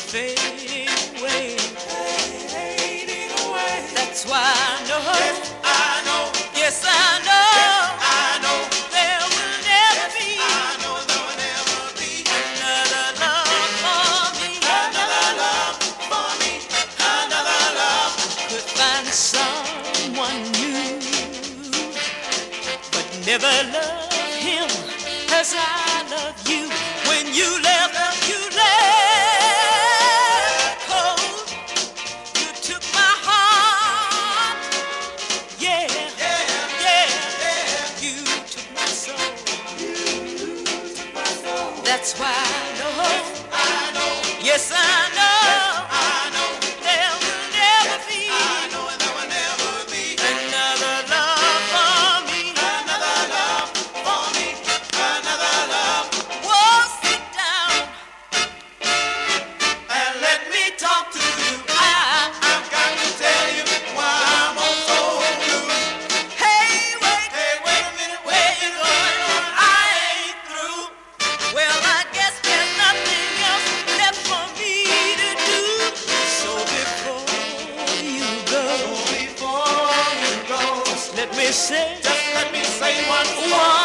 fading away. That's why I know. Yes, I know. Yes, I know. Yes, I know. There will never be. I know there will never be another love for me. Another love for me. Another love. Could find someone new, but never love him as I love you. When you left, you left cold. You took my heart. Yeah, yeah, yeah, yeah. You took my soul. That's why I know. Yes, I know. There will never be. There will never be another love for me. Another love for me. Another love. Whoa, sit down and let me talk to you. I've got to tell you why I'm all so blue. Hey, wait a minute, where you going? I ain't through. Well, I guess there's nothing else left for me to do. So before you go, just let me say one